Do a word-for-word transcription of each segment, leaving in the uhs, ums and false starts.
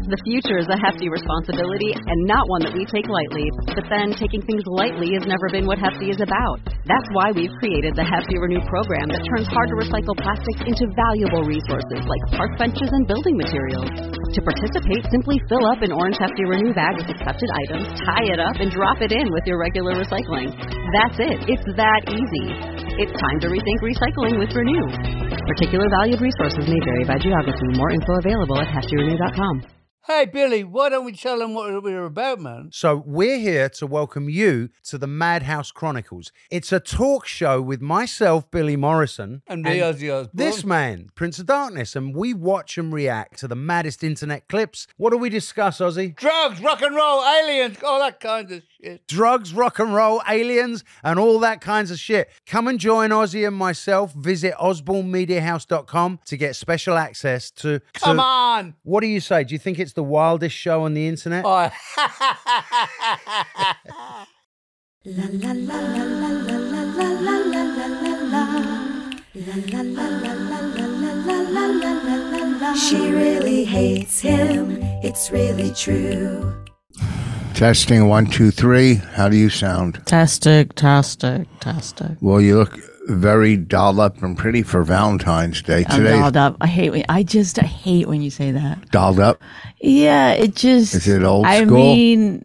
The future is a hefty responsibility and not one that we take lightly. But then, taking things lightly has never been what Hefty is about. That's why we've created the Hefty Renew program that turns hard-to-recycle plastics into valuable resources like park benches and building materials. To participate, simply fill up an orange Hefty Renew bag with accepted items, tie it up, and drop it in with your regular recycling. That's it. It's that easy. It's time to rethink recycling with Renew. Particular valued resources may vary by geography. More info available at hefty renew dot com. Hey, Billy, why don't we tell them what we're about, man? So we're here to welcome you to the Madhouse Chronicles. It's a talk show with myself, Billy Morrison. And me, Ozzy Osbourne. This man, Prince of Darkness. And we watch and react to the maddest internet clips. What do we discuss, Ozzy? Drugs, rock and roll, aliens, all that kind of shit. Drugs, rock and roll, aliens, and all that kinds of shit. Come and join Ozzy and myself. Visit osborne media house dot com to get special access to... to Come on! What do you say? Do you think it's the wildest show on the internet? Oh. She really hates him, it's really true. Testing one, two, three. How do you sound? Tastic, tastic, tastic. Well, you look very dolled up and pretty for Valentine's Day I'm today. dolled up. I hate when I just I hate when you say that. Dolled up? Yeah, it just. Is it old I school? I mean,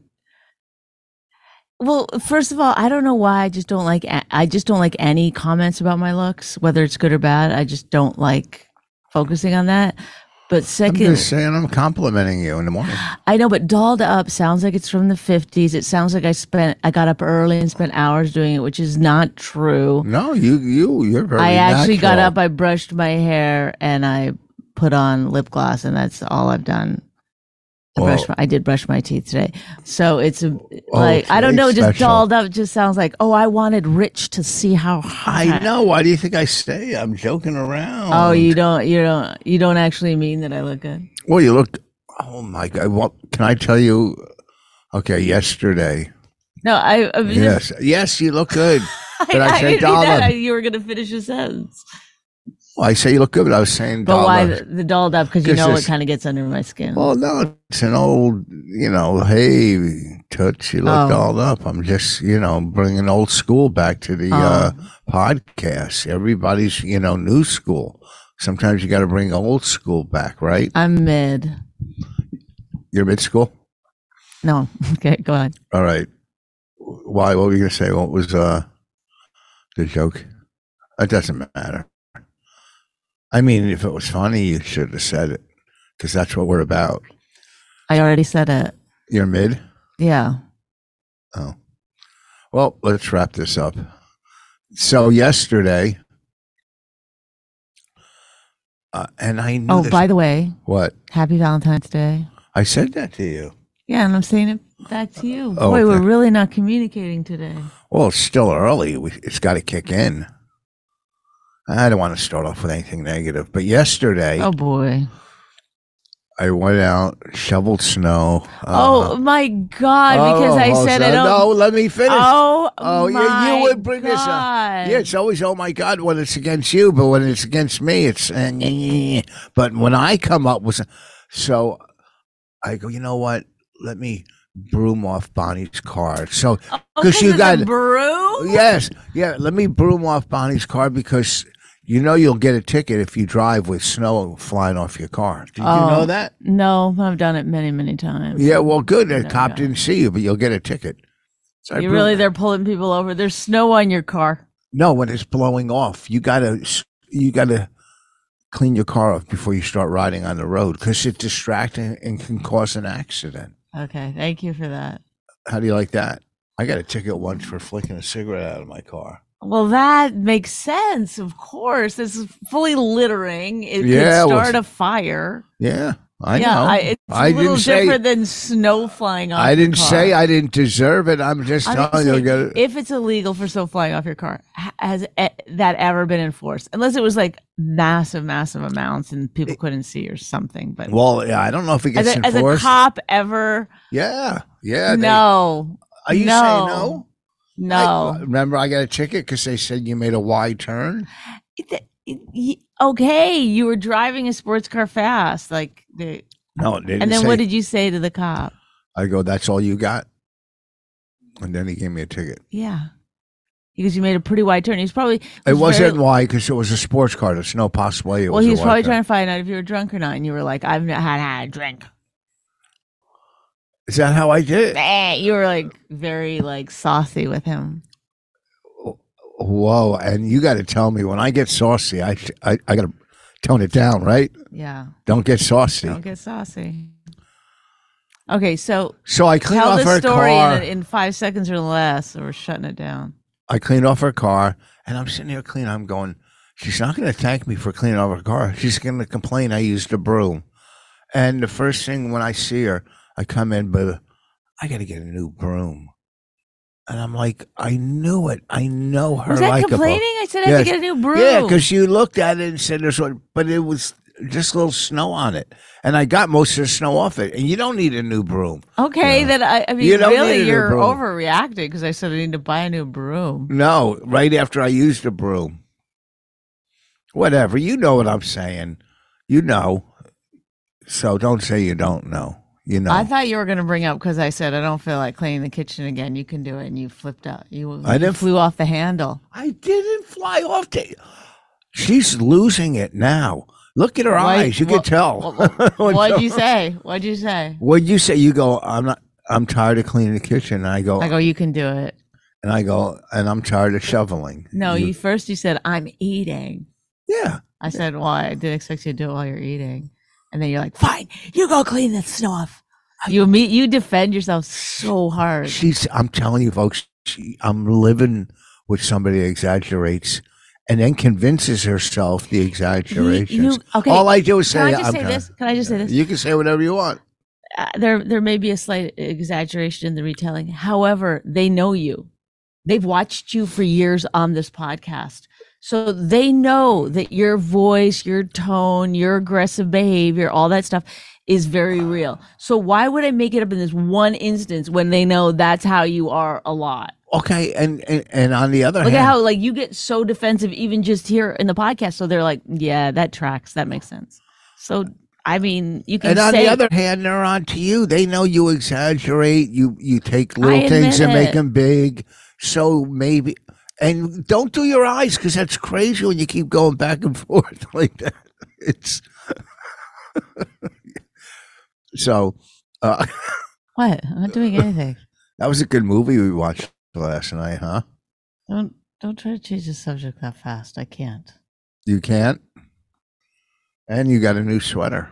well, first of all, I don't know why I just don't like. I just don't like any comments about my looks, whether it's good or bad. I just don't like focusing on that. But second, I'm just saying, I'm complimenting you in the morning. I know, but dolled up sounds like it's from the fifties. It sounds like I spent, I got up early and spent hours doing it, which is not true. No, you, you, you're very. I actually natural. got up, I brushed my hair, and I put on lip gloss, and that's all I've done. I, Well, brushed my, I did brush my teeth today, so it's a, Oh, like I don't know, today's just special. dolled up. Just sounds like, oh, I wanted Rich to see how hot. I know. Why do you think I say? I'm joking around. Oh, you don't, you don't, you don't actually mean that I look good. Well, you look. Oh my God! What can I tell you? Okay, yesterday. No, I. I was Yes, just, yes, you look good. But I, I, said didn't mean dolled that. up. I, you were going to finish a sentence. Well, I say you look good, but I was saying But dolled why up. the, the dolled up? Because you 'Cause know this- it kind of gets under my skin. Well, no, it's an old, you know, hey, Toots, you look Oh. dolled up. I'm just, you know, bringing old school back to the Oh. uh, podcast. Everybody's, you know, new school. Sometimes you got to bring old school back, right? I'm mid. You're mid school? No, okay, go ahead. All right. Why? What were you going to say? What was uh, the joke? It doesn't matter. I mean, if it was funny, you should have said it because that's what we're about. I already said it. You're mid? Yeah. Oh. Well, let's wrap this up. So yesterday, uh, and I knew Oh, this- by the way, what? happy Valentine's Day. I said that to you. Yeah, and I'm saying it back to you. Oh, Boy, okay. we're really not communicating today. Well, it's still early. We, it's got to kick in. I don't want to start off with anything negative, but yesterday Oh boy. I went out, shoveled snow. oh uh, my God! Because oh, I oh, said so- I don't. No, let me finish. Oh, Oh, my yeah, you would bring this up. God. Yeah, it's always, oh my God, when it's against you, but when it's against me, it's, uh, nyeh, nyeh, nyeh. But when I come up with, so I go, you know what? Let me broom off Bonnie's car. So, Oh, because you of got, the brew. yes, yeah, let me broom off Bonnie's car because you know you'll get a ticket if you drive with snow flying off your car. Did Oh. you know that? No, I've done it many, many times. Yeah, well, good. The No, cop no. didn't see you, but you'll get a ticket. So I You broom- really? They're pulling people over. There's snow on your car. No, when it's blowing off, you gotta you gotta clean your car off before you start riding on the road because it's distracting and can cause an accident. Okay, thank you for that. How do you like that? I got a ticket once for flicking a cigarette out of my car. Well, that makes sense. Of course, this is fully littering. It Yeah, could well, start a fire. Yeah, I yeah, know. I, it's I a little didn't say different than snow flying off. I your didn't car. say I didn't deserve it. I'm just I'm telling just you. saying, Gotta, if it's illegal for snow flying off your car, ha- has e- that ever been enforced? Unless it was like massive, massive amounts and people couldn't see or something. But well, yeah, I don't know if it as gets a, as a enforced. cop, ever? yeah, yeah. they- no. Are you no. saying no? No. I- remember, I got a ticket because they said you made a wide turn. It- it- y- okay, you were driving a sports car fast. Like the No, it didn't And then say- what did you say to the cop? I go, that's all you got? And then he gave me a ticket. Yeah. Because you made a pretty wide turn. He's probably. It wasn't very- why, because it was a sports car. There's no possible way it Well, was he a was wide probably turn. trying to find out if you were drunk or not. And you were like, I've not had, had a drink. Is that how I did it? Eh, You were like very like saucy with him. Whoa. And you got to tell me, when I get saucy, I, I, I got to tone it down, right? Yeah. Don't get saucy. Don't get saucy. Okay, so So I cleaned tell off the her story car. in, in five seconds or less, or we're shutting it down. I cleaned off her car, and I'm sitting here cleaning. I'm going, she's not going to thank me for cleaning off her car. She's going to complain I used a broom. And the first thing when I see her, I come in, but I got to get a new broom. And I'm like, I knew it. I know her Was that like complaining? I said I have to Yes. get a new broom. Yeah, because you looked at it and said there's one, but it was just a little snow on it. And I got most of the snow off it. And you don't need a new broom. Okay, Yeah. then I, I mean, You don't need a really, new you're broom. overreacting because I said I need to buy a new broom. No, right after I used the broom. Whatever. You know what I'm saying. You know. So don't say you don't know. You know. I thought you were going to bring up because I said I don't feel like cleaning the kitchen again. You can do it, and you flipped out. You, I you didn't- flew off the handle. I didn't fly off the. She's losing it now. Look at her Why- eyes. You what- can tell. what- What'd you say? What'd you say? What'd you say? You go, I'm not, I'm tired of cleaning the kitchen. And I go, I go, you can do it. and I go, and I'm tired of shoveling. No, you first you said I'm eating. Yeah. I said, well, I did expect you to do it while you're eating, and then you're like, fine, you go clean the snow off. You meet, you defend yourself so hard. She's, I'm telling you, folks, she, I'm living with somebody that exaggerates and then convinces herself the exaggerations. you- okay, All I do is say, Can I just I'm say tired. this? Can I just say this? You can say whatever you want. Uh, there, there may be a slight exaggeration in the retelling. However, they know you. They've watched you for years on this podcast. So they know that your voice, your tone, your aggressive behavior, all that stuff is very real. So why would I make it up in this one instance when they know that's how you are a lot? Okay. And, and, and on the other Look hand, at how like you get so defensive even just here in the podcast. So they're like, yeah, that tracks. That makes sense. So I mean, you can and on say the other hand, they're on to you. They know you exaggerate. You you take little I things and admit make it. them big. So maybe, and don't do your eyes because that's crazy when you keep going back and forth like that. It's so. Uh, what? I'm not doing anything. that was a good movie we watched last night, huh? Don't don't try to change the subject that fast. I can't. You can't. And you got a new sweater.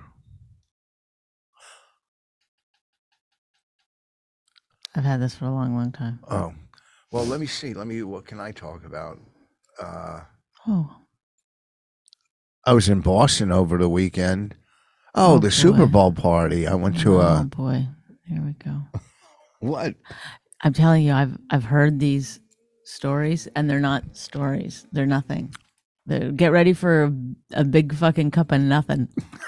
I've had this for a long, long time. Oh, well, let me see. Let me. What can I talk about? Uh, Oh, I was in Boston over the weekend. Oh, Oh, the boy. Super Bowl party. I went to oh a boy, here we go. what? I'm telling you, I've I've heard these stories, and they're not stories. They're nothing. They're, get ready for a, a big fucking cup of nothing.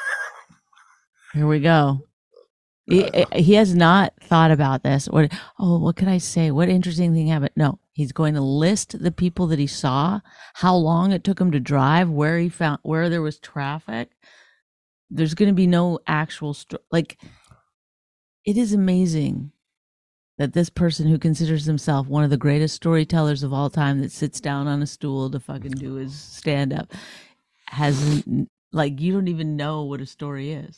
Here we go. He, he has not thought about this. What? Oh, what could I say? What interesting thing happened? No, he's going to list the people that he saw, how long it took him to drive, where he found, where there was traffic. There's going to be no actual sto- like. It is amazing that this person who considers himself one of the greatest storytellers of all time, that sits down on a stool to fucking do his stand up, has like you don't even know what a story is.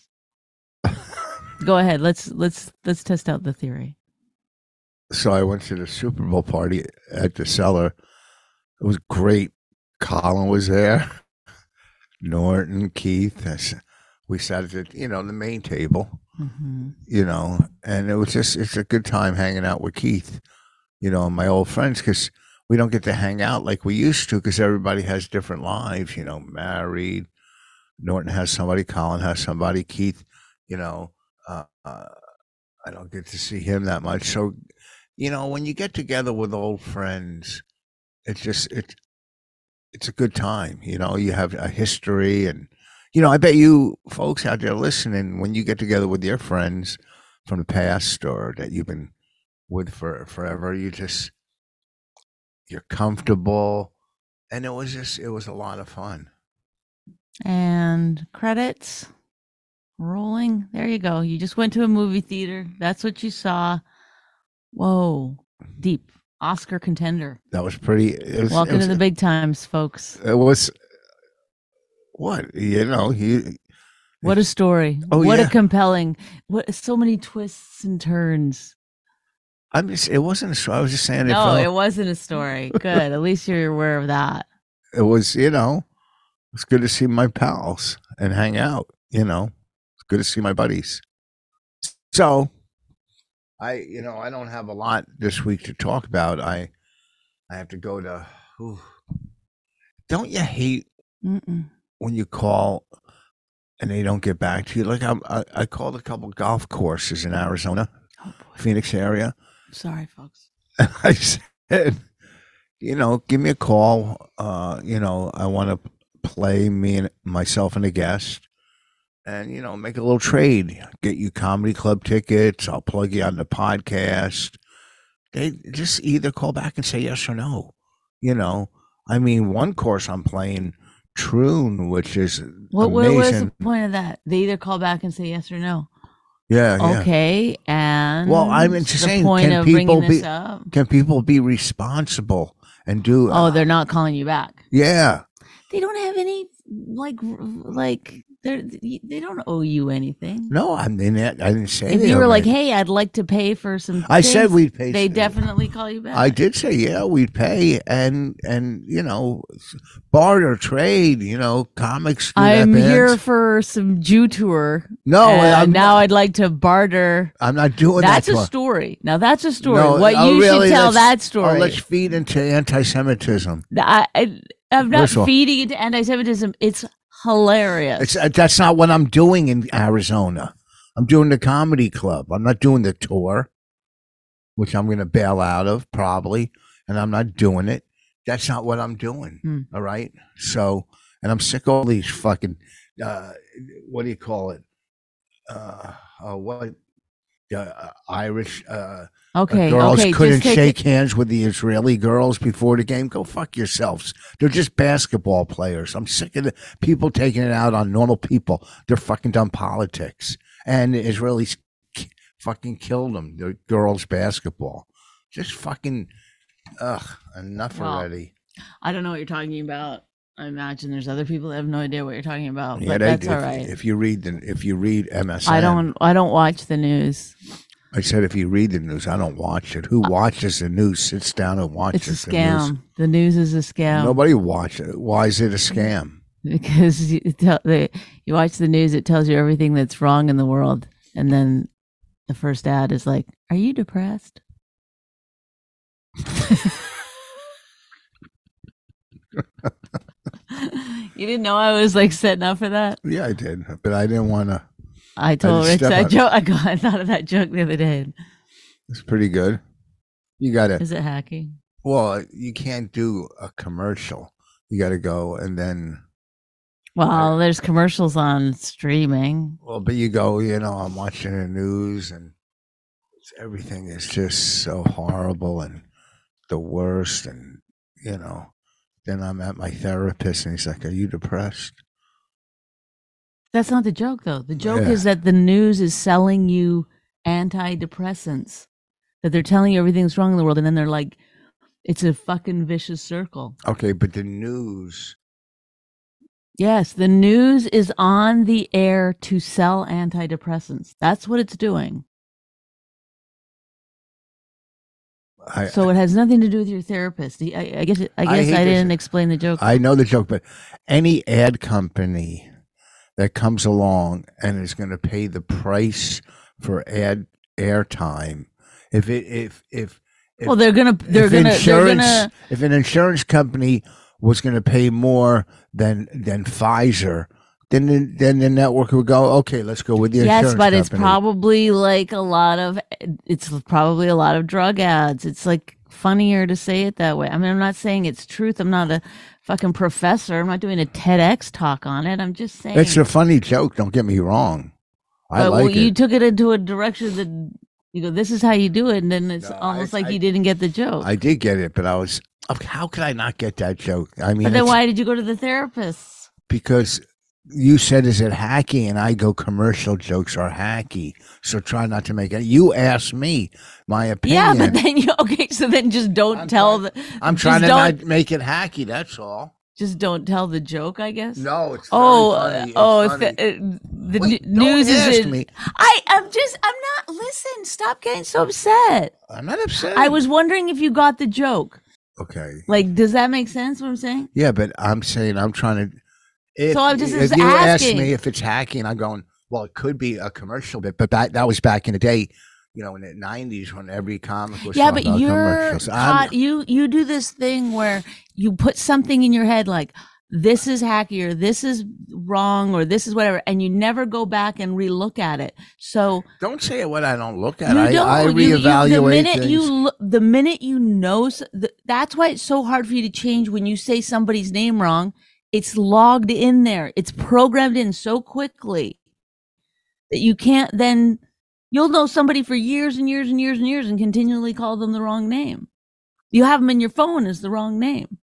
Go ahead. Let's let's let's test out the theory. So I went to the Super Bowl party at the Cellar. It was great. Colin was there. Norton, Keith. I s- We sat at the, you know, the main table. Mm-hmm. You know, and it was just, it's a good time hanging out with Keith, you know, and my old friends, because we don't get to hang out like we used to because everybody has different lives, you know, married. Norton has somebody, Colin has somebody, Keith, you know, uh, uh, I don't get to see him that much. So, you know, when you get together with old friends, it's just, it, it's a good time. You know, you have a history and, you know, I bet you folks out there listening, when you get together with your friends from the past or that you've been with for forever, you just, you're comfortable. And it was just, it was a lot of fun. And credits. Rolling. There you go. You just went to a movie theater. That's what you saw. Whoa. Deep. Oscar contender. That was pretty. It was, Welcome it was, to the big times, folks. It was what you know. He. What a story. Oh, what yeah. a compelling. What so many twists and turns. I'm just. It wasn't a story. I was just saying. It, No, felt, it wasn't a story. Good. At least you're aware of that. it was. You know, it's good to see my pals and hang out. You know, it's good to see my buddies. So, I. You know, I don't have a lot this week to talk about. I. I have to go to. Ooh, don't you hate Mm-mm. when you call and they don't get back to you? Like I'm, I, I called a couple golf courses in Arizona, Oh boy. Phoenix area. Sorry, folks. And I said, you know, give me a call. Uh, you know, I want to play me and myself and a guest, and you know, make a little trade. Get you comedy club tickets. I'll plug you on the podcast. They just either call back and say yes or no. You know, I mean, one course I'm playing Troon, which is What, what was amazing. the point of that? They either call back and say yes or no. Yeah, yeah. Okay, and Well, I'm just the saying, point can of people bringing this be- up. Can people be responsible and do? Oh, they're not calling you back. yeah. They don't have any like like they they don't owe you anything. No, I mean, I didn't say. If they you were owed like, me. "Hey, I'd like to pay for some," I said things," we'd pay. They some- definitely call you back. I did say, yeah, we'd pay, and and you know, barter trade. You know, comics. do that, I'm bands. here for some Jew tour. No, and I'm now not, I'd like to barter. I'm not doing That's that. a to- story. Now that's a story. No, what oh, you really? should tell Let's- that story. Oh, let's feed into anti-Semitism. I, I, I'm not First of all- feeding into anti-Semitism. It's hilarious. It's uh, that's not what I'm doing in Arizona. I'm doing the comedy club. I'm not doing the tour, which I'm going to bail out of probably, and I'm not doing it. That's not what I'm doing. Hmm. All right. So, and I'm sick of all these fucking, uh, what do you call it? Uh, uh what? Uh, Irish uh, okay, girls okay. couldn't just take shake it- hands with the Israeli girls before the game. Go fuck yourselves. They're just basketball players. I'm sick of the people taking it out on normal people. They're fucking done politics. And the Israelis k- fucking killed them. The girls basketball. Just fucking, ugh, enough Well, already. I don't know what you're talking about. I imagine there's other people that have no idea what you're talking about, Yeah, but they- that's if, all right. if you read the, if you read M S N, I don't. I don't watch the news. I said if you read the news, I don't watch it. Who watches the news? Sits down and watches It's a the news. scam. The news is a scam. Nobody watches it. Why is it a scam? Because you, tell, the, you watch the news, it tells you everything that's wrong in the world, and then the first ad is like, "Are you depressed?" You didn't know I was like setting up for that. Yeah, I did, but I didn't want to. I told just Rich step that on- joke. I, got, I thought of that joke the other day. It's pretty good. You got to. Is it hacking? Well, you can't do a commercial. You got to go and then. Well, there's commercials on streaming. Well, but you go. You know, I'm watching the news, and it's, everything is just so horrible and the worst, and you know. Then I'm at my therapist, and he's like, "Are you depressed?" That's not the joke, though. The joke Yeah. is that the news is selling you antidepressants. That they're telling you everything's wrong in the world, and then they're like, it's a fucking vicious circle. Okay, but the news. Yes, the news is on the air to sell antidepressants. That's what it's doing. I, So it has nothing to do with your therapist. I, I guess I I guess hate I, this. didn't explain the joke. I know the joke, but any ad company that comes along and is going to pay the price for ad airtime, if it if if, if well, they're gonna they're if gonna they're insurance gonna if an insurance company was going to pay more than than Pfizer, then the, then the network would go, okay, let's go with the insurance yes, but it's company. probably like a lot of it's probably a lot of drug ads. It's like funnier to say it that way. I mean, I'm not saying it's truth. I'm not a fucking professor. I'm not doing a TEDx talk on it. I'm just saying It's a funny joke. Don't get me wrong. I but, like well, you it. took it into a direction that you go, this is how you do it, and then it's No, almost I- like I- you didn't get the joke. I did get it, but I was. How could I not get that joke? I mean, but then it's- why did you go to the therapist? because you said, is it hacky? And I go, commercial jokes are hacky. So try not to make it. You asked me my opinion. Yeah, but then you okay. So then just don't I'm tell trying- the. I'm just trying to don't- not make it hacky. That's all. Just don't tell the joke, I guess. No, it's very Oh, funny. uh, It's oh, if funny. the, uh, the Wait, n- news don't is ask in. me. I, I'm just, I'm not. Listen, stop getting so upset. I'm not upset. I was wondering if you got the joke. okay. Like, does that make sense? What I'm saying? Yeah, but I'm saying I'm trying to. If, So I'm just- if just you ask asking. me if it's hacky, and I'm going, well, it could be a commercial bit, but that that was back in the day, you know, in the nineties when every comic was Yeah, talking but about you're commercials. I'm- caught, you you do this thing where you put something in your head like this is hacky or this is wrong or this is whatever, and you never go back and relook at it. So Don't say it what I don't look at. you I, don't. I You- you- reevaluate the minute things. you look, the minute you know, s- th- that's why it's so hard for you to change when you say somebody's name wrong. It's logged in there. It's programmed in so quickly that you can't then. You'll know somebody for years and years and years and years and continually call them the wrong name. You have them in your phone as the wrong name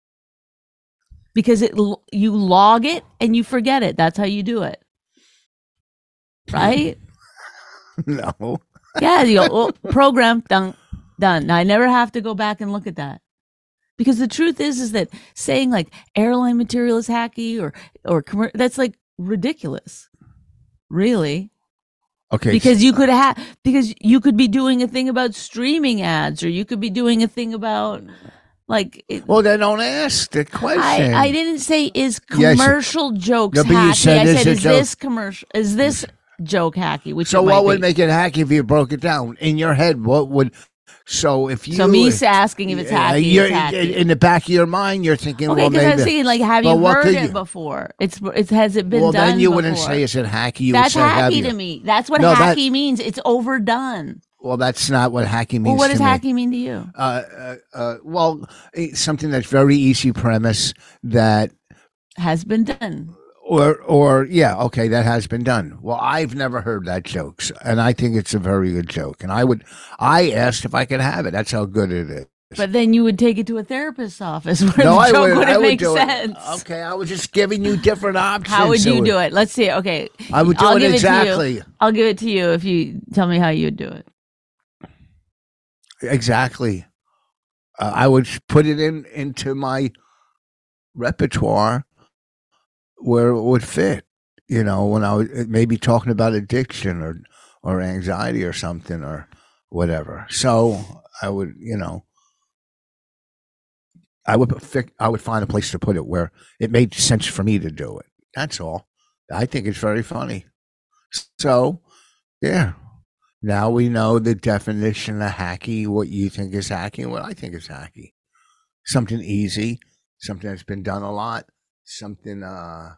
because it l- you log it and you forget it. That's how you do it, right? No. Yeah, you go, oh, program done, done. Now I never have to go back and look at that because the truth is, is that saying like airline material is hacky or or commer- that's like ridiculous, really. Okay. Because you could have because you could be doing a thing about streaming ads or you could be doing a thing about like it, well, then don't ask the question. I, I didn't say is Yes. commercial jokes No, but you hacky. said I is said a is joke- this commercial is this joke hacky? Which so it what might would be. make it hacky if you broke it down in your head? What would? So if you So me asking if it's Yeah, hacky, you're- it's hacky. in the back of your mind, you're thinking, Okay, well, because I was maybe. thinking, like, have Well, you what heard could it you- before? It's it's has it been well, done? then you wouldn't before? say, "Is it hacky?" You That's would say, "Have hacky you?" to me. That's what No, that- hacky means. It's overdone. Well, that's not what hacky means. Well, what to does me. hacky mean to you? Uh, uh, uh, well, it's something that's very easy premise that, Has been done. or or yeah, okay, that has been done. Well, I've never heard that joke, so- and I think it's a very good joke. And I would, I asked if I could have it. That's how good it is. But then you would take it to a therapist's office where No, the I joke would. wouldn't I would make do sense. it. Okay, I was just giving you different options. How would you It do it? Let's see. Okay. I would do I'll it give exactly. to you. I'll give it to you if you tell me how you'd do it. Exactly. Uh, I would put it in into my repertoire where it would fit. You know, when I was maybe talking about addiction or or anxiety or something or whatever. So I would, you know, I would fi- I would find a place to put it where it made sense for me to do it. That's all. I think it's very funny. So, yeah. Now we know the definition of hacky, what you think is hacky, and what I think is hacky. Something easy, something that's been done a lot, something, uh,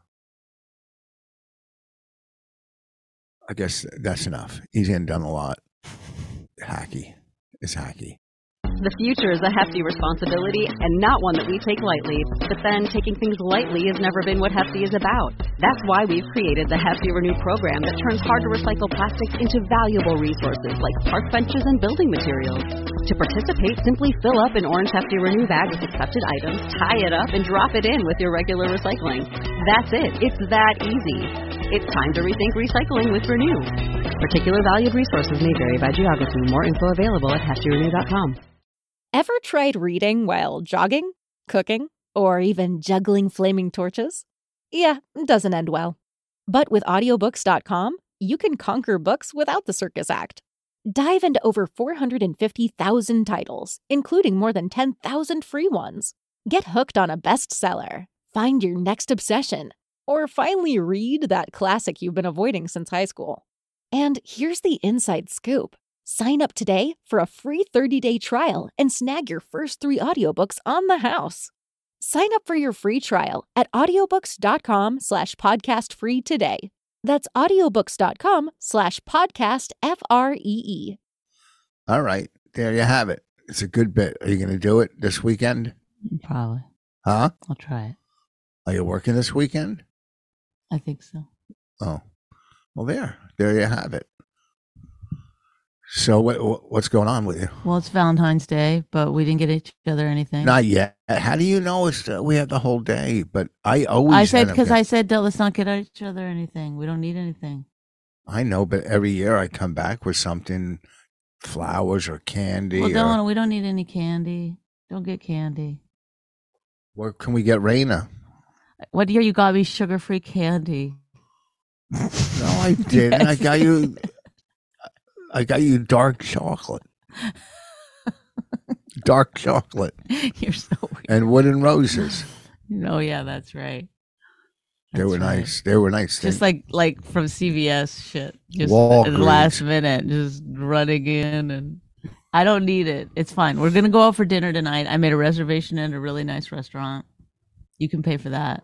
I guess that's enough. Easy and done a lot. Hacky is hacky. The future is a hefty responsibility and not one that we take lightly. But then taking things lightly has never been what Hefty is about. That's why we've created the Hefty Renew program that turns hard to recycle plastics into valuable resources like park benches and building materials. To participate, simply fill up an orange Hefty Renew bag with accepted items, tie it up, and drop it in with your regular recycling. That's it. It's that easy. It's time to rethink recycling with Renew. Particular valued resources may vary by geography. More info available at hefty renew dot com. Ever tried reading while jogging, cooking, or even juggling flaming torches? Yeah, it doesn't end well. But with audiobooks dot com, you can conquer books without the circus act. Dive into over four hundred fifty thousand titles, including more than ten thousand free ones. Get hooked on a bestseller, find your next obsession, or finally read that classic you've been avoiding since high school. And here's the inside scoop. Sign up today for a free thirty-day trial and snag your first three audiobooks on the house. Sign up for your free trial at audiobooks dot com slash podcast free today. That's audiobooks dot com slash podcast F R E E. All right. There you have it. It's a good bit. Are you going to do it this weekend? Probably. Huh? I'll try it. Are you working this weekend? I think so. Oh, well, there. There you have it. So what what's going on with you? Well, it's Valentine's Day, but we didn't get each other anything. Not yet. How do you know it's uh, we have the whole day? But I always. I said end up because get- I said let's not get each other anything. We don't need anything. I know, but every year I come back with something, flowers or candy. Well, or, don't we don't need any candy. Don't get candy. Where can we get Raina? What year you got me sugar-free candy? No, I didn't. I got you. I got you dark chocolate. Dark chocolate You're so weird. and wooden roses. Oh yeah, that's right. They That's were right. nice. They were nice. Just They- like like from C V S shit. Just Walgreens. at the last minute, just running in, and I don't need it. It's fine. We're gonna go out for dinner tonight. I made a reservation at a really nice restaurant. You can pay for that.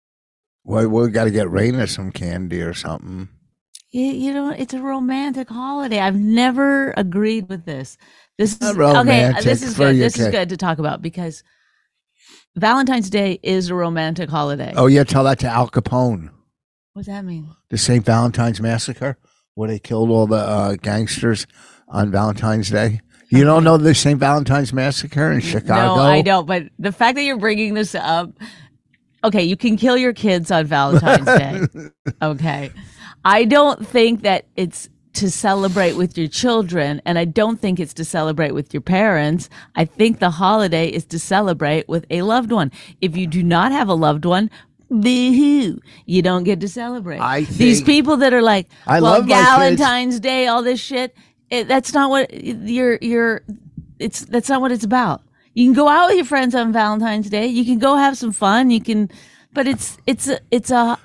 well, we got to get Raina some candy or something. You, you know, it's a romantic holiday. I've never agreed with this. This is Not okay. romantic This is for good. your This is kid. good to talk about because Valentine's Day is a romantic holiday. Oh yeah, tell that to Al Capone. What's that mean? The Saint Valentine's Massacre, where they killed all the uh, gangsters on Valentine's Day. You don't know the Saint Valentine's Massacre in Chicago? No, I don't. But the fact that you're bringing this up, okay, you can kill your kids on Valentine's Day. Okay. I don't think that it's to celebrate with your children, and I don't think it's to celebrate with your parents. I think the holiday is to celebrate with a loved one. If you do not have a loved one, boo-hoo, you don't get to celebrate. I These think- people that are like, I well, love my kids. Valentine's Day, all this shit, it, that's not what you're, you're, it's, that's not what it's about. You can go out with your friends on Valentine's Day. You can go have some fun. You can, but it's, it's a, it's a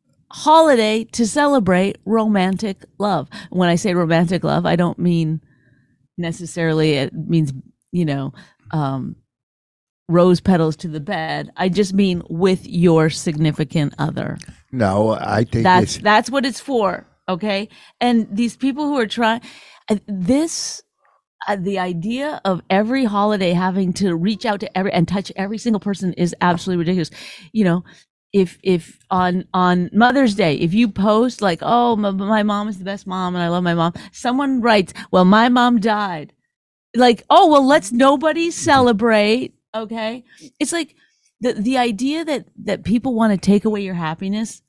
holiday to celebrate romantic love. When I say romantic love, I don't mean necessarily it means, you know, um, rose petals to the bed. I just mean with your significant other. No, I think That's it's, that's what it's for. Okay. And these people who are trying uh, this, uh, the idea of every holiday having to reach out to every and touch every single person is absolutely ridiculous. You know, if if on on Mother's Day, if you post like, oh, my, my mom is the best mom and I love my mom, someone writes, well, my mom died. Like, oh, well, let's nobody celebrate. Okay. It's like the the idea that that people want to take away your happiness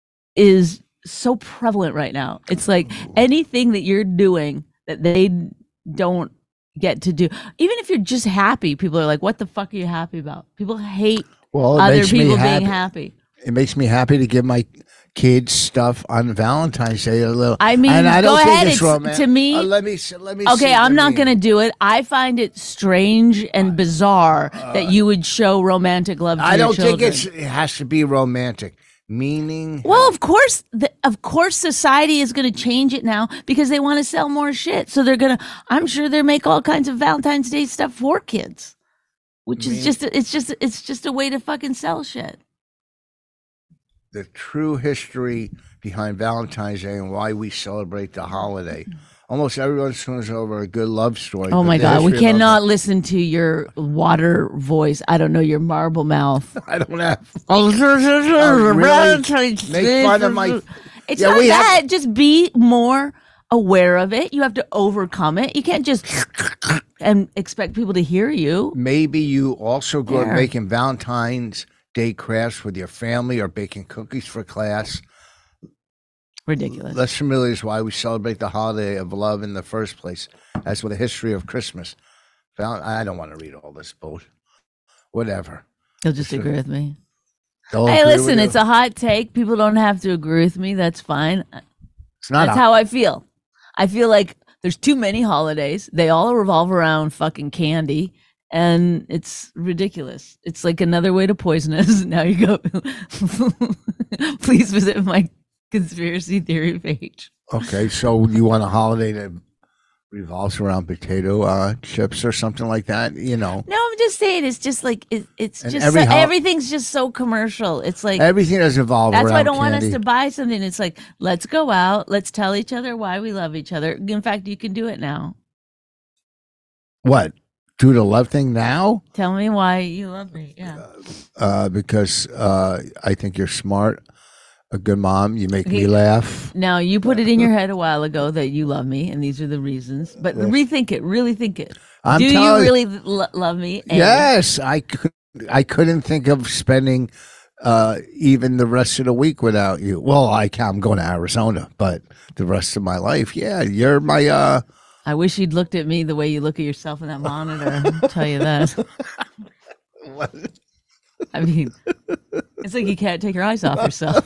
is so prevalent right now. It's like anything that you're doing that they don't get to do, even if you're just happy, people are like, what the fuck are you happy about? People hate well, it other makes me people happy. being happy. It makes me happy to give my kids stuff on Valentine's Day. A little. I mean, and I go don't think ahead. it's It's- romantic. to me- Uh, let me s- let me. Okay, see, I'm I not mean, going to do it. I find it strange and bizarre that you would show romantic love to I your don't think children. it's, it has to be romantic. Meaning, Well, of course, the, of course, society is going to change it now because they want to sell more shit. So they're gonna. I'm sure they make all kinds of Valentine's Day stuff for kids, which is just. It's just. It's just a way to fucking sell shit. the true history behind Valentine's Day and why we celebrate the holiday. Almost everyone turns over a good love story. Oh but my the God, we history of cannot love- listen to your water voice. I don't know your marble mouth. I don't have. Oh, really? Make fun of my- It's Yeah, not we have- that. Just be more aware of it. You have to overcome it. You can't just and expect people to hear you. Maybe you also go There. making Valentine's Day crafts with your family or baking cookies for class. Ridiculous. Less familiar is why we celebrate the holiday of love in the first place, as with the history of Christmas. Val- I don't want to read all this bullshit. Whatever. You'll just agree with me. They'll Hey, agree with listen, you. it's a hot take. People don't have to agree with me. That's fine. It's not That's a- how I feel. I feel like there's too many holidays. They all revolve around fucking candy. And it's ridiculous. It's like another way to poison us. Now you go. Please visit my conspiracy theory page. Okay, so you want a holiday that revolves around potato uh, chips or something like that? You know, No, I'm just saying. It's just like it, it's And just every so- hol- everything's just so commercial. It's like everything does evolve that's around why I don't want us candy. to buy something. It's like let's go out. Let's tell each other why we love each other. In fact, you can do it now. What? Do the love thing now? Tell me why you love me. Yeah. Uh, because uh, I think you're smart. a good mom. You make me Okay. laugh. Now, you put it in your head a while ago that you love me, and these are the reasons. But rethink it. Really think it. I'm Do you telling- really lo- love me? And Yes, I could. I couldn't think of spending uh, even the rest of the week without you. Well, I can. I'm going to Arizona, but the rest of my life, yeah, you're my. Uh, I wish you'd looked at me the way you look at yourself in that monitor. I'll tell you that. I mean, it's like you can't take your eyes off yourself.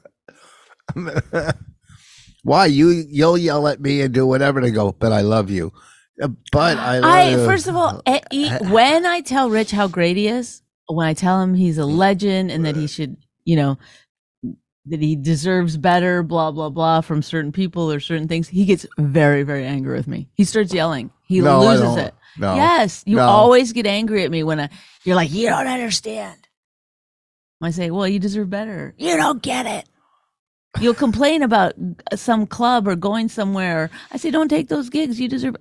Why you? You'll yell at me and do whatever to go, but I love you. Uh, But I. I love- first of all, eh, he- when I tell Rich how great he is, when I tell him he's a legend and that he should, you know, that he deserves better, blah blah blah, from certain people or certain things, he gets very very angry with me. He starts yelling. He No, I loses don't. it. No. Yes, you No. always get angry at me when I, you're like, you don't understand. I say, well, you deserve better. You don't get it. You'll complain about some club or going somewhere. I say, don't take those gigs. You deserve.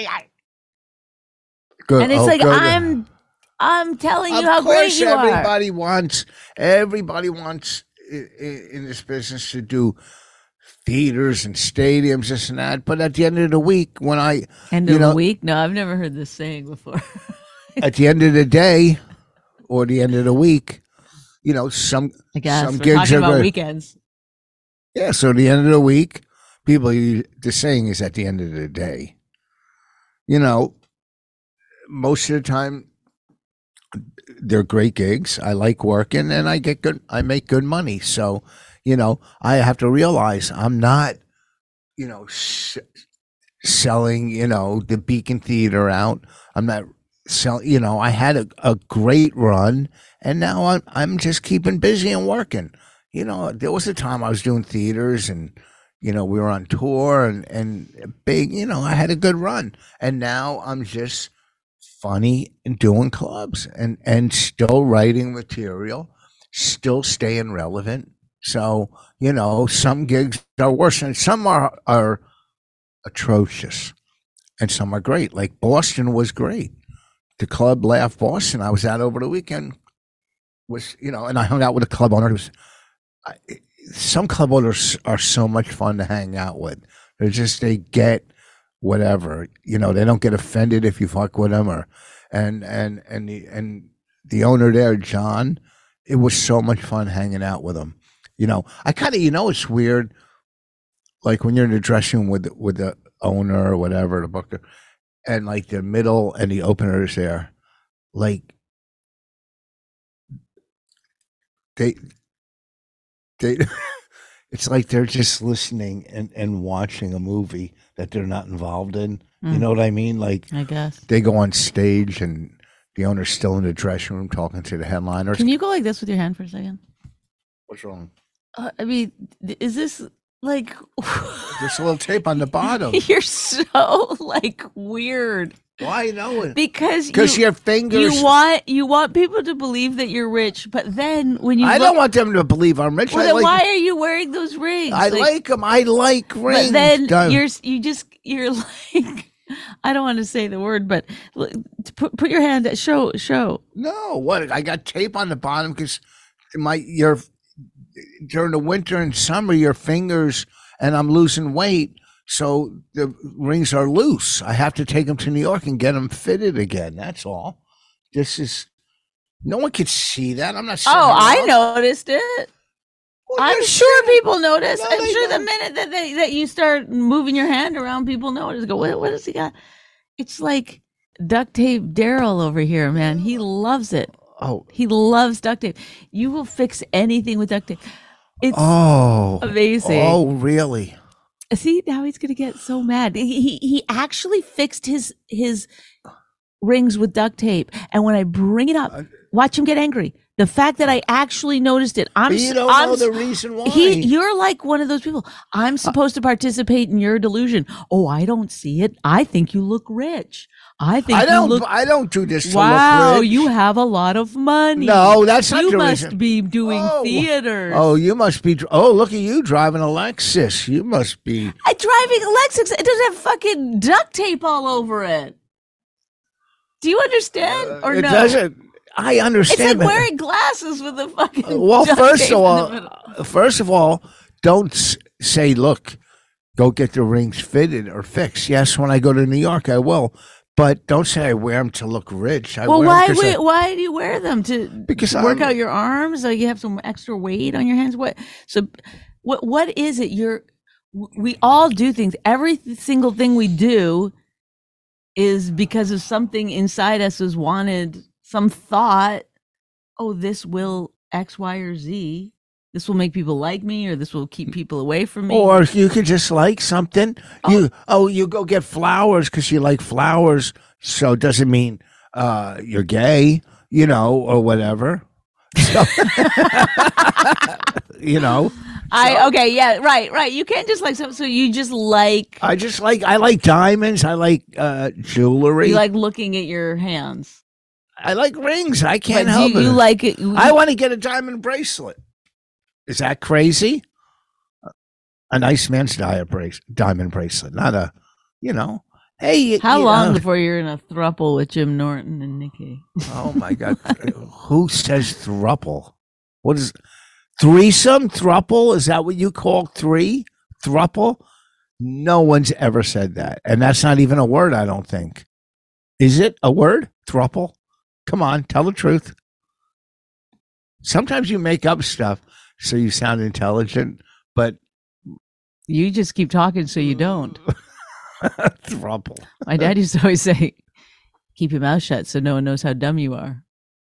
Good. And it's Oh, like good. I'm, I'm telling you Of how great course, you are. everybody wants. Everybody wants in, in this business to do theaters and stadiums, this and that. But at the end of the week, when I, End you of know, the week? No, I've never heard this saying before. at the end of the day, or the end of the week, you know, some I guess some we're gigs talking are about great. weekends. Yeah, so the end of the week, people, the saying is at the end of the day. You know, most of the time, they're great gigs. I like working, and I get good. I make good money. So, you know, I have to realize I'm not, you know, s- selling, you know, the Beacon Theater out. I'm not selling. You know, I had a, a great run, and now I'm I'm just keeping busy and working. You know, there was a time I was doing theaters and, you know, we were on tour and, and big, you know, I had a good run. And now I'm just funny and doing clubs and, and still writing material, still staying relevant. So, you know, some gigs are worse and some are, are atrocious and some are great. Like Boston was great. The club Laugh Boston, I was out over the weekend, was, you know, and I hung out with a club owner who was, I, some club owners are so much fun to hang out with. They're just, they get whatever, you know, they don't get offended if you fuck with them or, and, and, and the, and the owner there, John, it was so much fun hanging out with him. You know, I kind of, you know, it's weird. Like when you're in the dressing room with, with the owner or whatever, the booker, and like the middle and the opener is there, like they, They, it's like they're just listening and, and watching a movie that they're not involved in. You Mm. know what I mean? Like I guess. they go on stage and the owner's still in the dressing room talking to the headliners. Can you go like this with your hand for a second? What's wrong? Uh, I mean, th- is this like? There's a little tape on the bottom. You're so like weird Why know it? because Because you, your fingers. you want you want people to believe that you're rich, but then when you I look, don't want them to believe I'm rich. well, I then like, why are you wearing those rings? I like them. I like rings. But then Done. you're s- you just you're like I don't want to say the word, but l- put put your hand at show show. No, what? I got tape on the bottom because my your during the winter and summer your fingers and I'm losing weight, so the rings are loose. I have to take them to New York and get them fitted again. That's all. This is no one could see that. I'm not. sitting Oh, I around. noticed it. Well, I'm you're sure sitting- people notice. No, I'm they sure the don't. minute that they, that you start moving your hand around, people notice. Go, what, what does he got? It's like duct tape Daryl over here, man. He loves it. Oh, He loves duct tape. You will fix anything with duct tape. It's oh, amazing. Oh, really? See, now he's gonna get so mad. He he, he actually fixed his his rings with duct tape, and when I bring it up, watch him get angry. The fact that I actually noticed it, I'm. But you s- don't I'm know s- the reason why. He, you're like one of those people. I'm supposed to participate in your delusion. Oh, I don't see it. I think you look rich. I think I don't. you look. I don't do this. To Wow, look rich. you have a lot of money. No, that's not you the must reason. be doing Oh. theaters. Oh, you must be. Oh, look at you driving a Lexus. You must be. I driving a Lexus. It doesn't have fucking duct tape all over it. Do you understand or it no? doesn't. I It's understand. like but- wearing glasses with a fucking. well, duct first tape of in the all, middle. first of all, don't s- say, "Look, go get the rings fitted or fixed." Yes, when I go to New York, I will. But don't say I wear them to look rich. I Well, wear 'em why 'cause wait, I- why do you wear them to Because work I'm- out your arms? Or you have some extra weight on your hands? What? So, what? What is it? You're. We all do things. Every single thing we do is because of something inside us has wanted some thought. Oh, this will X, Y, or Z. This will make people like me, or this will keep people away from me. Or you could just like something. Oh. You oh, you go get flowers because you like flowers. So it doesn't mean uh, you're gay, you know, or whatever. So, you know, I okay, yeah, right, right. You can't just like so. So you just like I just like I like diamonds. I like uh, jewelry. you like looking at your hands. I like rings. I But can't do help you, it. you like it. I want to get a diamond bracelet. Is that crazy? A nice man's diamond brace- diamond bracelet, not a, you know. Hey, How you long know- before you're in a throuple with Jim Norton and Nikki? Oh my God! Who says thruple? What is threesome? Thruple? Is that what you call three? Thruple? No one's ever said that, and that's not even a word. I don't think. Is it a word? Thruple? Come on, tell the truth. Sometimes you make up stuff so you sound intelligent, but You just keep talking so you don't. thruple. My dad used to always say, "Keep your mouth shut so no one knows how dumb you are."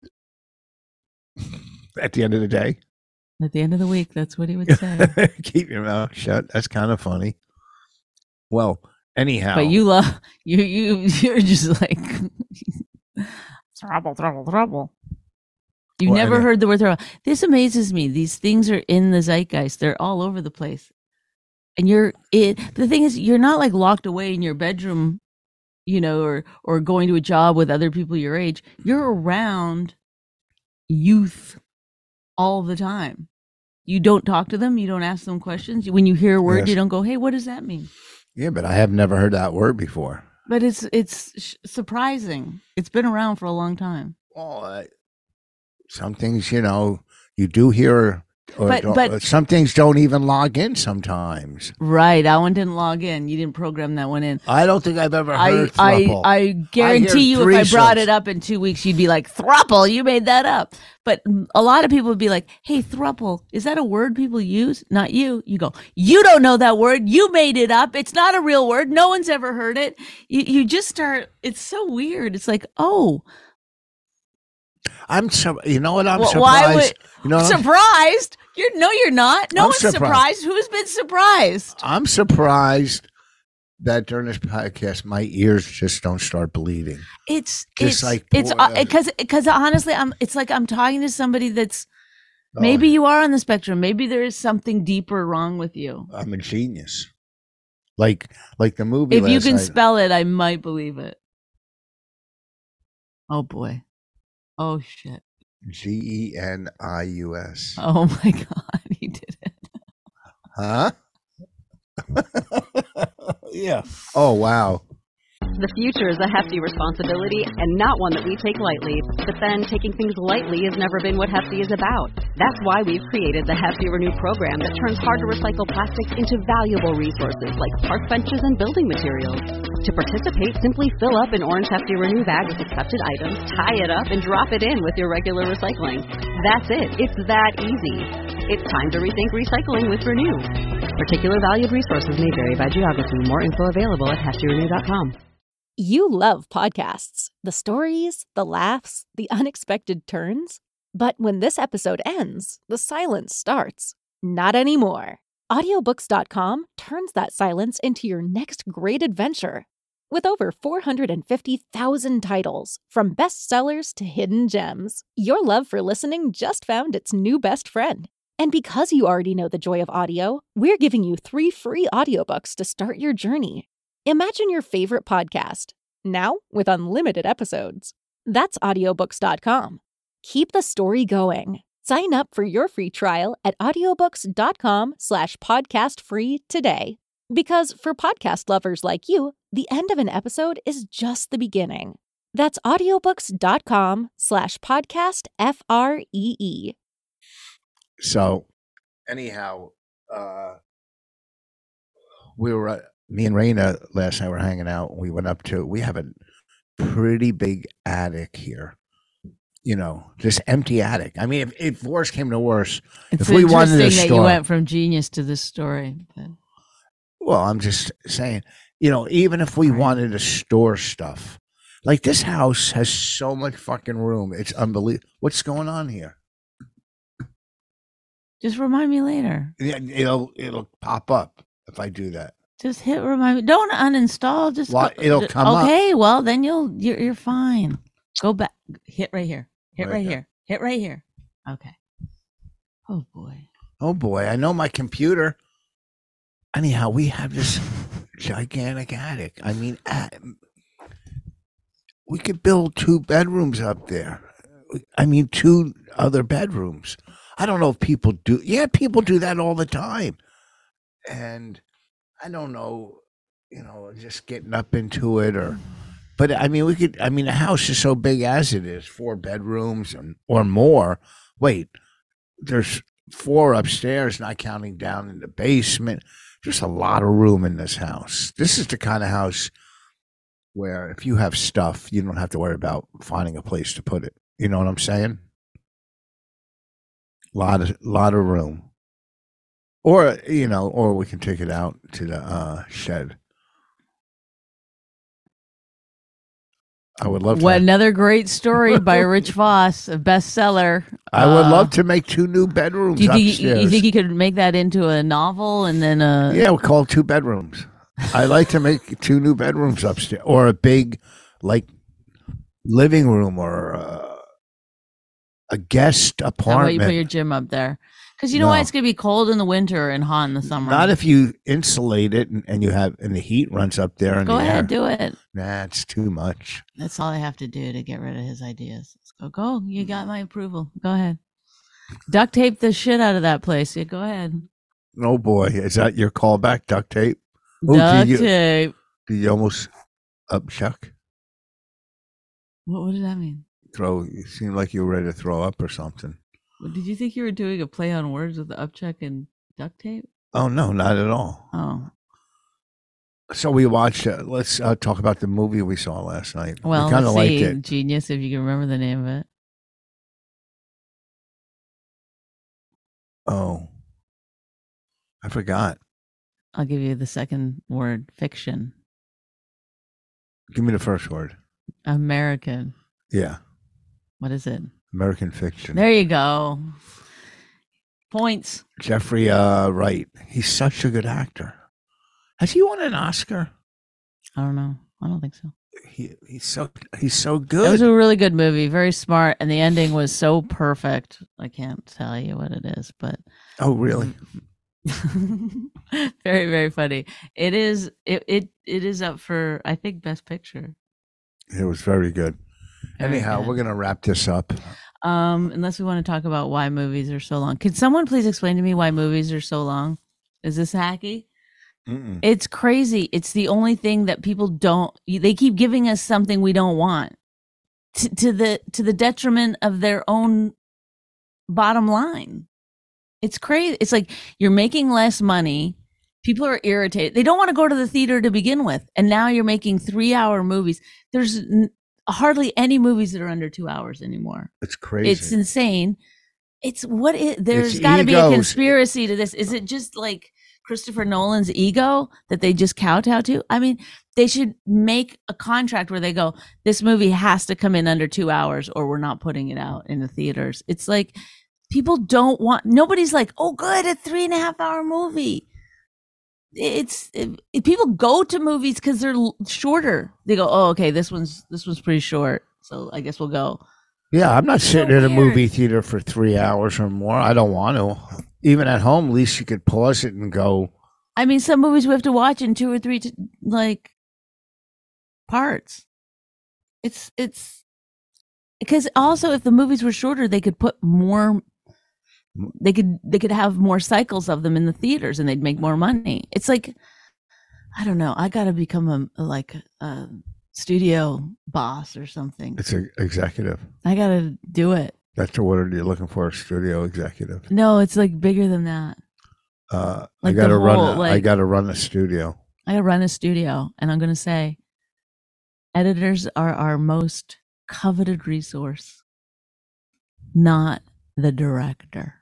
At the end of the day, At the end of the week, that's what he would say. keep your mouth shut. That's kind of funny. Well, anyhow, But you love you you you're just like trouble, trouble, trouble. You Well, never and- heard the word trouble. This amazes me. These things are in the zeitgeist. They're all over the place. And you're it the thing is you're not like locked away in your bedroom, you know, or or going to a job with other people your age. You're around youth all the time. You don't talk to them, you don't ask them questions. When you hear a word, Yes. you don't go, "Hey, what does that mean?" yeah, but I have never heard that word before. But it's it's sh- surprising. It's been around for a long time. Well, I, some things, you know, you do hear, or But- don't- but- uh, some things don't even log in sometimes. Right. That one didn't log in. You didn't program that one in. I don't think I've ever I heard I, thruple. I guarantee hear you if I brought threesomes. it up in two weeks, you'd be like, "Thruple, you made that up." But a lot of people would be like, "Hey, thruple, is that a word people use?" Not you. You go, "You don't know that word. You made it up. It's not a real word. No one's ever heard it." You, you just start, it's so weird. It's like, oh, I'm sur- you know what I'm Well, surprised. why would you know what I'm, surprised? You're no, you're not. No I'm one's surprised. surprised. Who's been surprised? I'm surprised that during this podcast my ears just don't start bleeding. It's Just it's like it's poor- because because honestly, I'm. It's like I'm talking to somebody that's Oh, maybe you are on the spectrum. Maybe there is something deeper wrong with you. I'm a genius. Like like the movie. If you last can night. spell it, I might believe it. Oh boy. Oh shit. G E N I U S. Oh my god, he did it. Huh? Yeah. Oh wow. The future is a hefty responsibility and not one that we take lightly. But then taking things lightly has never been what Hefty is about. That's why we've created the Hefty Renew program that turns hard to recycle plastics into valuable resources like park benches and building materials. To participate, simply fill up an orange Hefty Renew bag with accepted items, tie it up, and drop it in with your regular recycling. That's it. It's that easy. It's time to rethink recycling with Renew. Particular valued resources may vary by geography. More info available at hefty renew dot com. You love podcasts, the stories, the laughs, the unexpected turns. But when this episode ends, the silence starts. Not anymore. audiobooks dot com turns that silence into your next great adventure. With over four hundred fifty thousand titles, from bestsellers to hidden gems, your love for listening just found its new best friend. And because you already know the joy of audio, we're giving you three free audiobooks to start your journey. Imagine your favorite podcast, now with unlimited episodes. That's audiobooks dot com. Keep the story going. Sign up for your free trial at audiobooks dot com slash podcast free today. Because for podcast lovers like you, the end of an episode is just the beginning. That's audiobooks.com slash podcast F R E E. So, anyhow, uh, we were, uh, me and Raina last night were hanging out. We went up to, we have a pretty big attic here. You know, this empty attic. I mean, if, if worse came to worse, It's if we wanted interesting to that store, you went from genius to this story. But well, I'm just saying, you know, even if we Right. wanted to store stuff, like this house has so much fucking room. It's unbelievable. What's going on here? just remind me later. Yeah, It'll it'll pop up if I do that. Just hit remind me. Don't uninstall. Just Well, go- it'll d- come up. Okay, well then you'll you're you're fine. Go back. Hit right here. Hit Right right here. here. Hit right here. Okay. Oh boy. Oh boy, I know my computer. Anyhow, we have this gigantic attic. I mean, a- we could build two bedrooms up there. I mean, two other bedrooms. I don't know if people do. Yeah, people do that all the time. And I don't know, you know, just getting up into it or, but I mean, we could, I mean, a house is so big as it is, four bedrooms and, or more. Wait, there's four upstairs, not counting down in the basement. There's a lot of room in this house. This is the kind of house where if you have stuff, you don't have to worry about finding a place to put it. You know what I'm saying? Lot of lot of room. Or, you know, or we can take it out to the uh, shed. I would love to. What another great story by Rich Voss, a bestseller. I would Uh, love to make two new bedrooms Do you think upstairs. you think you could make that into a novel and then uh Yeah, we call it two bedrooms. I like to make two new bedrooms upstairs, or a big, like, living room, or uh, a guest how about you put apartment. your gym up there? Because you know why No. it's gonna be cold in the winter and hot in the summer. Not if you insulate it and, and you have and the heat runs up there in Go the ahead, air. do it. Nah, it's too much. That's all I have to do to get rid of his ideas. Let's go, go. You got my approval. Go ahead. Duct tape the shit out of that place. Yeah, go ahead. Oh boy, is that your callback? Duct tape? Oh, Duct did you, tape. did you almost upchuck? What, what does that mean? Throw? You seemed like you were ready to throw up or something. What, did you think you were doing a play on words with the upchuck and duct tape? Oh no, not at all. Oh, So we watched. Uh, let's uh, talk about the movie we saw last night. well, we kind of let's liked see. it. Genius, if you can remember the name of it. Oh, I forgot. I'll give you the second word, fiction. Give me the first word. American. Yeah, What is it? American Fiction. There you go. Points. Jeffrey uh, Wright. He's such a good actor. Has he won an Oscar? I don't know. I don't think so. He he's so he's so It was good. a really good movie, very smart, and the ending was so perfect. I can't tell you what it is, but Oh really? very, very funny. It is. It it it is up for, I think, Best Picture. It was very good. Very Anyhow, good. we're gonna wrap this up. Um, unless we want to talk about why movies are so long. Can someone please explain to me why movies are so long? Is this hacky? Mm-mm. It's crazy. It's the only thing that people don't. They keep giving us something we don't want, to, to the to the detriment of their own bottom line. It's crazy. It's like you're making less money. People are irritated. They don't want to go to the theater to begin with, and now you're making three-hour movies. There's n- hardly any movies that are under two hours anymore. It's crazy. It's insane. It's what it. There's It's got to be a egos. conspiracy to this. Is it just like Christopher Nolan's ego that they just kowtow to? I mean, they should make a contract where they go, this movie has to come in under two hours or we're not putting it out in the theaters. It's like people don't want, nobody's like, oh, good, a three and a half hour movie. It's it, it- people go to movies because they're l- shorter. They go, oh, okay, this one's this one's pretty short, so I guess we'll go. yeah, I'm not so sitting in a weird. movie theater for three hours or more. I don't want to. Even at home, at least you could pause it and go. I mean, some movies we have to watch in two or three t- like parts. It's it's because also if the movies were shorter, they could put more. They could they could have more cycles of them in the theaters, and they'd make more money. It's like I don't know. I got to become a like a studio boss or something. It's an executive. I gotta do it. That's the word you're looking for, studio executive. No, it's like bigger than that. Uh, Like I the gotta run. whole, A, I like- gotta run a studio. I gotta run a studio, and I'm gonna say, editors are our most coveted resource, not the director.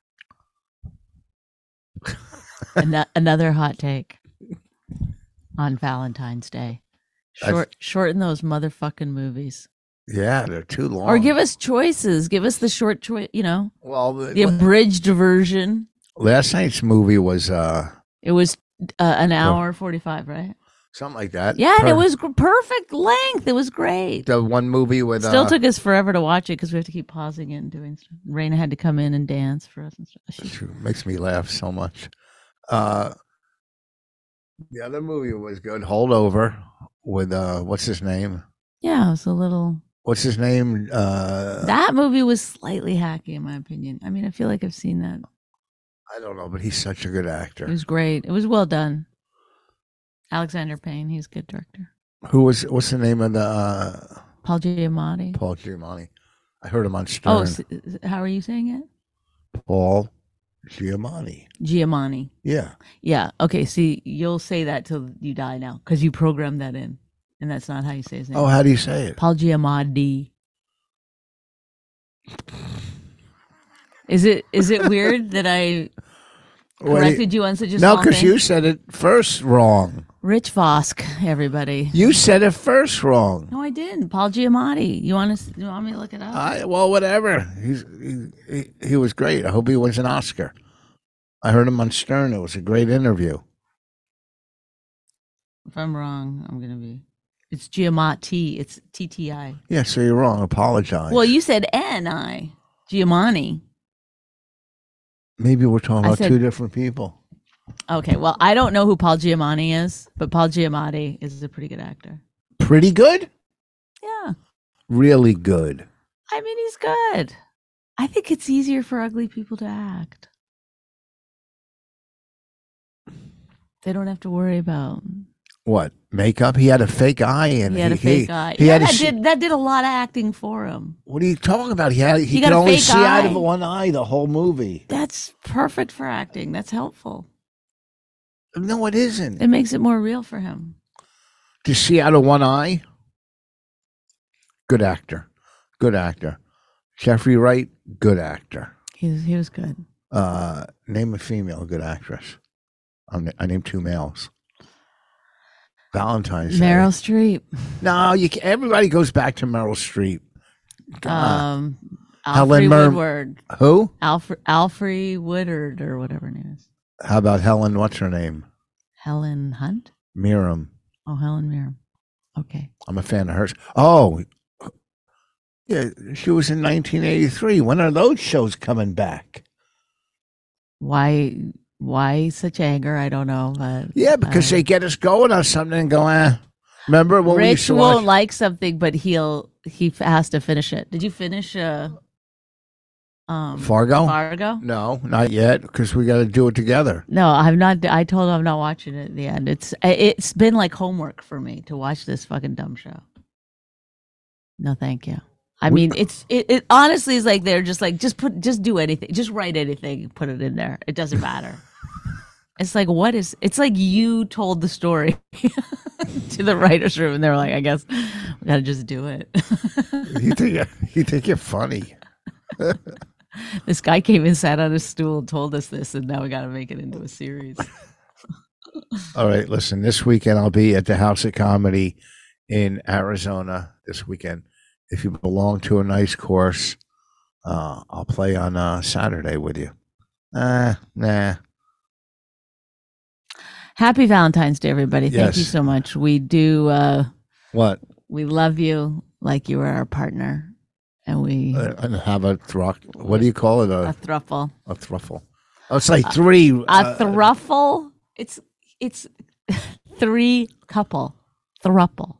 An- another hot take on Valentine's Day. Short, shorten those motherfucking movies, Yeah, they're too long. or give us choices. Give us the short choice. You know, well. The, the abridged version. last night's movie was uh It was uh, an hour forty-five, right? something like that. Yeah, and it Per- was gr- perfect length. It was great. the one movie with Still uh, took us forever to watch it because we have to keep pausing it and doing stuff. Raina had to come in and dance for us and stuff. She- Shoot, makes me laugh so much. Uh, the other movie was good. Holdover with uh, what's his name? yeah, it was a little. What's his name? Uh, That movie was slightly hacky, in my opinion. I mean, I feel like I've seen that. I don't know, but he's such a good It actor. was great. It was well done. Alexander Payne, he's a good director. Who was? What's the name of the uh, Paul Giamatti. Paul Giamatti? I heard him on Stern. Oh, s- s- how are you saying it? Paul Giamatti. Giamatti. Yeah. Yeah. Okay. See, you'll say that till you die now because you programmed that in, and that's not how you say his name. Oh, how do you say it? Paul Giamatti. Is it is it weird that I Well, corrected you on such a No, small because thing? you said it first wrong. Rich Vosk, everybody. You said it first wrong. No, I didn't. Paul Giamatti. You want to? You want me to look it up? I, well, whatever. He's he, he, he was great. I hope he wins an Oscar. I heard him on Stern. It was a great interview. If I'm wrong, I'm gonna be. It's Giamatti. It's T T I. Yeah, so you're wrong. Apologize. Well, you said N I. Giamatti. Maybe we're talking I about said- two different people. Okay. Well, I don't know who Paul Giamatti is, but Paul Giamatti is a pretty good actor. Pretty good? Yeah. Really good. I mean, he's good. I think it's easier for ugly people to act. They don't have to worry about. What? Makeup? He had a fake eye and He had a fake eye. He yeah, had a that sh- did that did a lot of acting for him. What are you talking about? He had he, He could got a only fake see out of eye. one eye the whole movie. That's perfect for acting. That's helpful. No, it isn't. It makes it more real for him. To see out of one eye? Good actor. Good actor. Jeffrey Wright, good actor. He was, he was good. Uh, name a female good actress. I'm, I named two males. Valentine's Day. Meryl Streep. No, you can, everybody goes back to Meryl Streep. God. Um, Helen Alfre Mer- Woodward. Who? Alfre Alfre Woodard or whatever her name is. How about Helen? What's her name? Helen Hunt. Mirren. Oh, Helen Mirren. Okay. I'm a fan of hers. Oh, yeah, she was in nineteen eighty-three. When are those shows coming back? Why? Why such anger? I don't know. But Yeah, because uh, they get us going on something and go, eh. Remember when we used Rich to won't watch like something, but he'll he f- has to finish it. Did you finish? Uh, um, Fargo? Fargo. No, not yet, because we got to do it together. No, I'm not. I told him I'm not watching it at the end. It's it's been like homework for me to watch this fucking dumb show. No, thank you. I We- mean, it's it, it honestly is like they're just like just put just do anything, just write anything, put it in there. It doesn't matter. It's like what is? It's like you told the story to the writers' room, and they're like, I guess we got to just do it. You think you think you're funny? This guy came and sat on a stool and told us this, and now we got to make it into a series. All right, listen. This weekend I'll be at the House of Comedy in Arizona. This weekend, if you belong to a nice course, uh, I'll play on uh, Saturday with you. Uh, nah. Happy Valentine's Day, everybody. Thank you Yes. so much. We do, uh, What? we love you like you are our partner. And we, Uh, and have a thruck. What do you call it? a A, thruffle. a thruffle. Oh, it's like three. A uh, thruffle? It's, it's three couple. Thruple.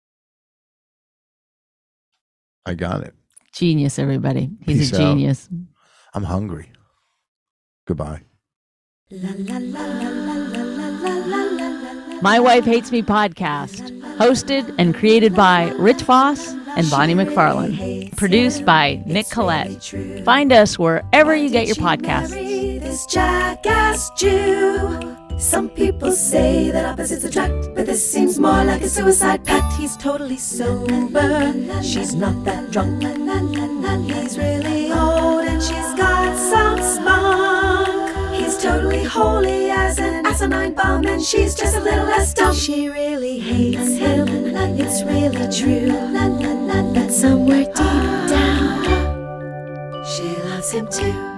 I got it. Genius, everybody. He's Peace a out. genius. I'm hungry. Goodbye. My Wife Hates Me podcast. Hosted and created by Rich Voss and Bonnie McFarlane. Produced by Nick Collette. Find us wherever you get your podcasts. This jackass Jew. Some people say that opposites attract, but this seems more like a suicide pact. He's totally sober, she's not that drunk. He's really old and she's got some spunk. He's totally holy as an asinine bomb, and she's just a little less dumb. She really hates him, it's really true. But somewhere deep down, she loves him too.